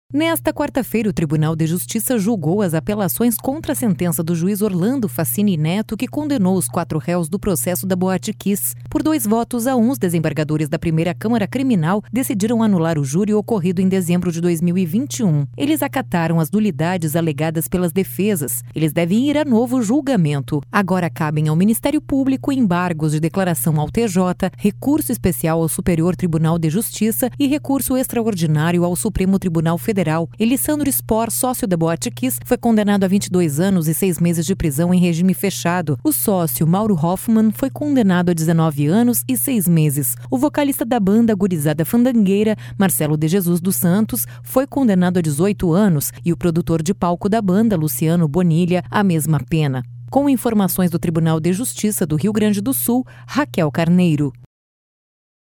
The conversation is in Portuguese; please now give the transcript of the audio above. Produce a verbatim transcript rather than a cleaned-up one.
Nesta quarta-feira, o Tribunal de Justiça julgou as apelações contra a sentença do juiz Orlando Facini Neto, que condenou os quatro réus do processo da Boate Kiss. Por dois votos a um, os desembargadores da primeira Câmara Criminal decidiram anular o júri ocorrido em dezembro de dois mil e vinte e um. Eles acataram as nulidades alegadas pelas defesas. Eles devem ir a novo julgamento. Agora cabem ao Ministério Público embargos de declaração ao T J, recurso especial ao Superior Tribunal de Justiça e recurso extraordinário ao Supremo Tribunal Federal. Elissandro Spor, sócio da Boate Kiss, foi condenado a vinte e dois anos e seis meses de prisão em regime fechado. O sócio, Mauro Hoffman, foi condenado a dezenove anos e seis meses. O vocalista da banda Gurizada Fandangueira, Marcelo de Jesus dos Santos, foi condenado a dezoito anos e o produtor de palco da banda, Luciano Bonilha, a mesma pena. Com informações do Tribunal de Justiça do Rio Grande do Sul, Raquel Carneiro.